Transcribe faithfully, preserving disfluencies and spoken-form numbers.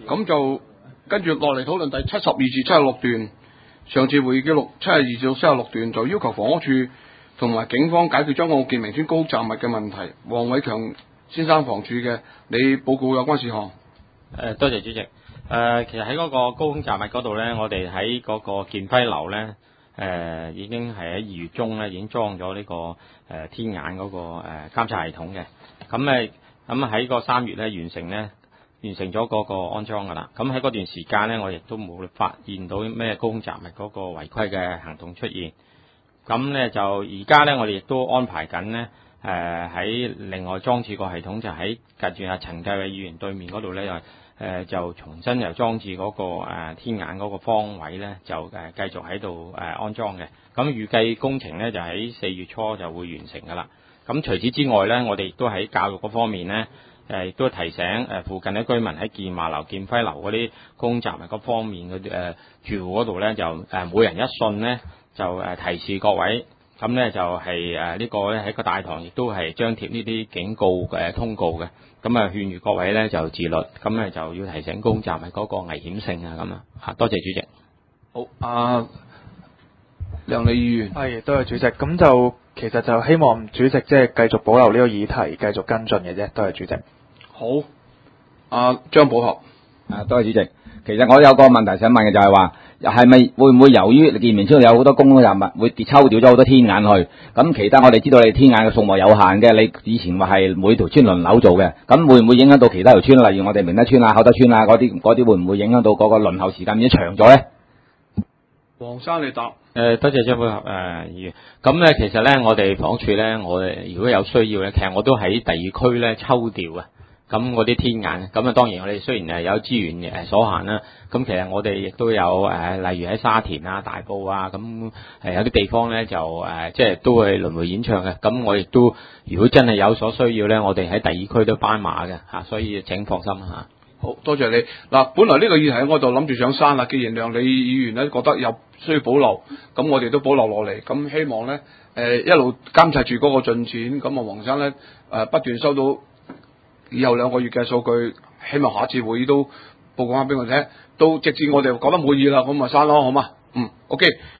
咁就跟住落嚟討論第七十二至七十六段。上次會議記錄七十二至七十六段就要求房屋處同埋警方解決將軍澳健明邨高站物嘅問題。黃偉強先生房署嘅，你報告有關事項。 誒，多謝主席。誒、呃，其實喺嗰個高空站物嗰度咧，我哋喺嗰個建輝樓咧，誒、呃、已經係喺二月中咧已經裝咗呢、這個誒、呃、天眼嗰、那個誒、呃、監察系統嘅。咁誒，咁喺個三月咧完成咧。完成咗嗰個安裝㗎啦，咁喺嗰段時間呢，我亦都冇發現到咩高空站物嗰個違規嘅行動出現。咁呢，就而家呢，我哋亦都安排緊呢，誒、呃、喺另外裝置個系統，就喺近住阿陳繼偉議員對面嗰度呢，又、呃、誒就重新又裝置嗰、那個、呃、天眼嗰個方位呢，就誒、呃、繼續喺度誒安裝嘅。咁預計工程呢，就喺四月初就會完成㗎啦。咁除此之外呢，我哋亦都喺教育嗰方面呢。誒亦都提醒誒附近嘅居民喺建華樓、建輝樓嗰啲高空站物嗰方面嗰啲誒住戶嗰度咧，就誒每人一信咧，就誒提示各位，咁咧就係誒呢個咧喺個大堂亦都係張貼呢啲警告嘅通告嘅，咁啊勸喻各位咧就自律，咁咧就要提醒高空站物嗰個危險性啊咁啊嚇，多謝主席。 好，阿、呃、梁李議員。 係，多謝主席。咁就其實就希望主席即係繼續保留呢個議題，繼續跟進嘅啫。多謝主席。 好，阿張寶俠。 啊，多謝主席。其實我有個問題想問嘅就係話，係咪會唔會由於健明邨有好多公共站物會抽調咗好多天眼去？咁其他我哋知道你天眼嘅數目有限嘅，你以前話係每條村輪流做嘅，咁會唔會影響到其他條村？例如我哋明德邨啊、厚德邨啊嗰啲，嗰啲會唔會影響到嗰個輪候時間變咗長咗咧？ 黃生你答。 誒，多謝張寶俠誒議員。咁咧，其實咧，我哋房署咧，我哋如果有需要咧，其實我都喺第二區咧抽調啊。咁嗰啲天眼，咁啊當然我哋雖然係有資源誒所限啦，咁其實我哋亦都有誒，例如喺沙田啊、大埔啊，咁誒有啲地方咧就誒，即係都會輪迴演唱嘅。咁我亦都如果真係有所需要咧，我哋喺第二區都斑馬嘅嚇，所以請放心嚇。 好多謝你。嗱，本來呢個議題我就諗住上山啦，既然梁李議員咧覺得有需要保留，咁我哋都保留落嚟。咁希望咧誒、呃、一路監察住嗰個進展。咁啊，黃生咧誒、呃、不斷收到以後兩個月嘅數據，希望下次會議都報告翻俾我聽，到直至我哋覺得滿意啦，咁咪刪咯，好嘛？嗯 ，OK。